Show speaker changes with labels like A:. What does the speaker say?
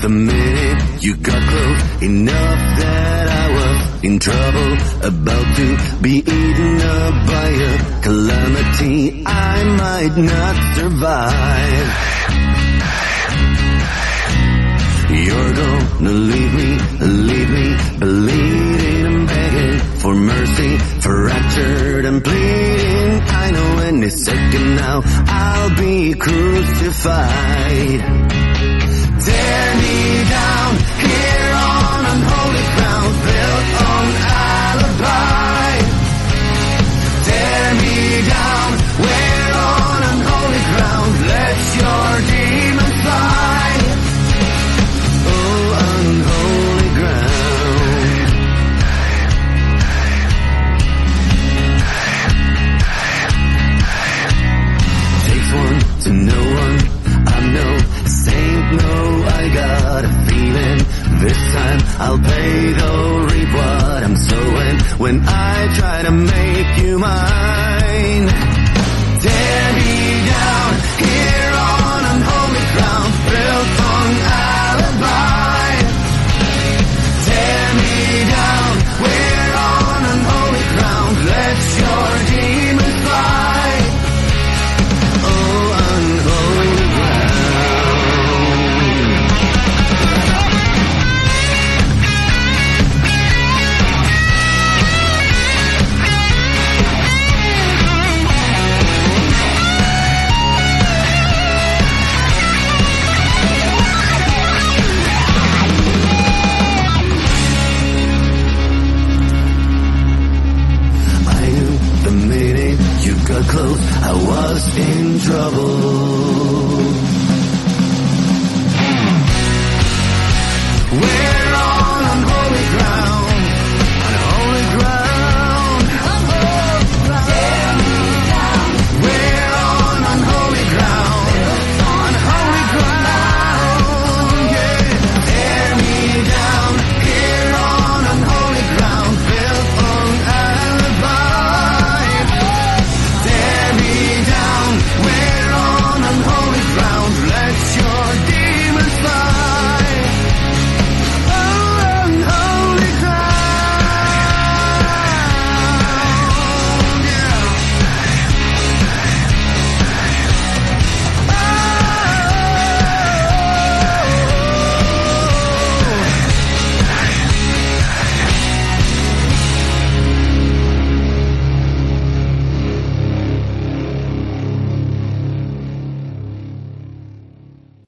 A: the minute you got close enough that I was in trouble, about to be eaten up by a calamity I might not survive. You're gonna leave me bleeding and begging for mercy, fractured and bleeding. I know any second now I'll be crucified. Tear me down here on unholy ground built on alibi. Tear me down where on unholy ground let your demons fly. Oh, unholy ground. Takes one to know one. I'm no saint, no, I got a feeling this time I'll pay the reap what I'm sowing when I try to make you mine. Tear me down here on unholy ground built on alibi. Tear me down where on unholy ground let your demons fly. Oh, unholy ground. I knew the minute you got close I was in trouble.